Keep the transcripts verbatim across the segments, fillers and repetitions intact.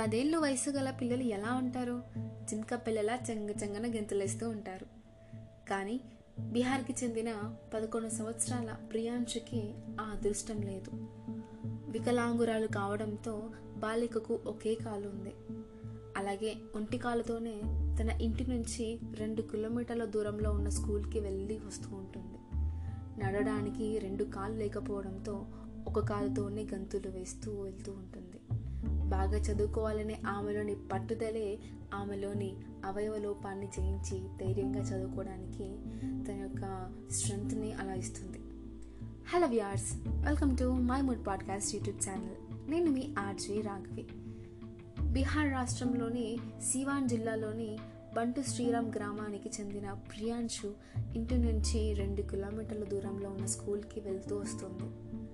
పదేళ్ళు వయసు గల పిల్లలు ఎలా ఉంటారు? జింక పిల్లలా చెంగ చెంగన గెంతులేస్తూ ఉంటారు. కానీ బీహార్కి చెందిన పదకొండు సంవత్సరాల ప్రియాంశుకి ఆ అదృష్టం లేదు. వికలాంగురాలు కావడంతో బాలికకు ఒకే కాలు ఉంది. అలాగే ఒంటి కాలుతోనే తన ఇంటి నుంచి రెండు కిలోమీటర్ల దూరంలో ఉన్న స్కూల్కి వెళ్ళి వస్తూ ఉంటుంది. నడవడానికి రెండు కాళ్ళు లేకపోవడంతో ఒక కాలుతోనే గంతులు వేస్తూ వెళ్తూ ఉంటుంది. బాగా చదువుకోవాలనే ఆమెలోని పట్టుదలే ఆమెలోని అవయవ లోపాన్ని జయించి ధైర్యంగా చదువుకోవడానికి తన యొక్క స్ట్రెంగ్త్ని అలా ఇస్తుంది. Hello viewers, welcome to my mood podcast YouTube channel. నేను మీ ఆర్జే రాఘవి. బీహార్ రాష్ట్రంలోని సివాన్ జిల్లాలోని బంటు శ్రీరామ్ గ్రామానికి చెందిన ప్రియాంశు ఇంటి నుంచి రెండు కిలోమీటర్ల దూరంలో ఉన్న స్కూల్కి వెళ్తూ వస్తుంది.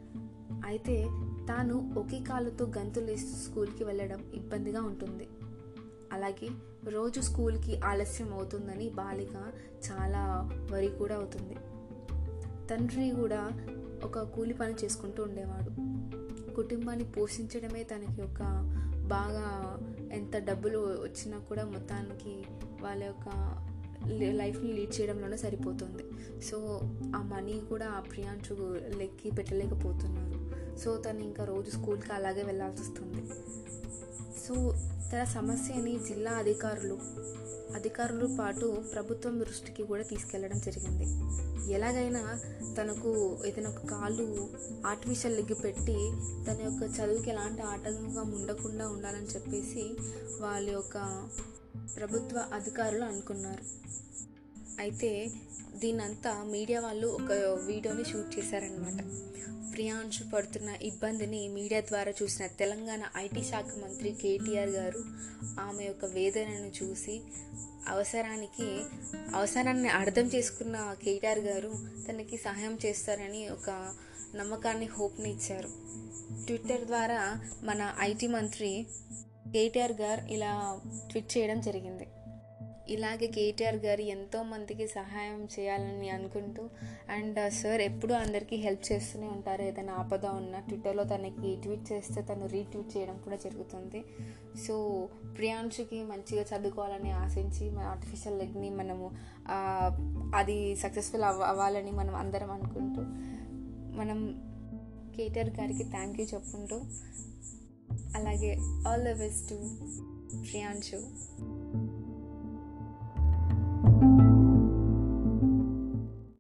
అయితే తాను ఒకే కాలుతో గంతులేస్తూ స్కూల్కి వెళ్ళడం ఇబ్బందిగా ఉంటుంది. అలాగే రోజు స్కూల్కి ఆలస్యం అవుతుందని బాలిక చాలా వరి కూడా అవుతుంది. తండ్రి కూడా ఒక కూలి పని చేసుకుంటూ ఉండేవాడు. కుటుంబాన్ని పోషించడమే తనకి ఒక బాగా ఎంత డబ్బులు వచ్చినా కూడా మొత్తానికి వాళ్ళ యొక్క లైఫ్ని లీడ్ చేయడంలోనే సరిపోతుంది. సో ఆ మనీ కూడా ఆ ప్రియాంశు లెక్కి పెట్టలేకపోతున్నారు. సో తను ఇంకా రోజు స్కూల్కి అలాగే వెళ్ళాల్సి వస్తుంది. సో తన సమస్యని జిల్లా అధికారులు అధికారులు పాటు ప్రభుత్వం దృష్టికి కూడా తీసుకెళ్లడం జరిగింది. ఎలాగైనా తనకు ఏదైనా ఒక కాలు ఆర్టిఫిషియల్ లెగ్ పెట్టి తన యొక్క చదువుకి ఎలాంటి ఆటంకం ఉండకుండా ఉండాలని చెప్పేసి వాళ్ళ యొక్క ప్రభుత్వ అధికారులు అనుకున్నారు. అయితే దీనంతా మీడియా వాళ్ళు ఒక వీడియోని షూట్ చేశారనమాట. ప్రియాంశు పడుతున్న ఇబ్బందిని మీడియా ద్వారా చూసిన తెలంగాణ ఐటీ శాఖ మంత్రి కేటీఆర్ గారు ఆమె యొక్క వేదనను చూసి అవసరానికి అవసరాన్ని అర్థం చేసుకున్న కేటీఆర్ గారు తనకి సహాయం చేస్తారని ఒక నమ్మకాన్ని, హోప్ని ఇచ్చారు. ట్విట్టర్ ద్వారా మన ఐటీ మంత్రి కేటీఆర్ గారు ఇలా ట్వీట్ చేయడం జరిగింది. ఇలాగే కేటీఆర్ గారు ఎంతో మందికి సహాయం చేయాలని అనుకుంటూ అండ్ సార్ ఎప్పుడూ అందరికీ హెల్ప్ చేస్తూనే ఉంటారు. ఏదైనా ఆపద ఉన్న ట్విట్టర్లో తనకి ట్వీట్ చేస్తే తను రీట్వీట్ చేయడం కూడా జరుగుతుంది. సో ప్రియాంశుకి మంచిగా చదువుకోవాలని ఆశించి మన ఆర్టిఫిషియల్ లెగ్ని మనము అది సక్సెస్ఫుల్ అవ్వ అవ్వాలని మనం అందరం అనుకుంటూ మనం కేటీఆర్ గారికి థ్యాంక్ యూ చెప్పుకుంటూ అలాగే all the best to Priyanshu.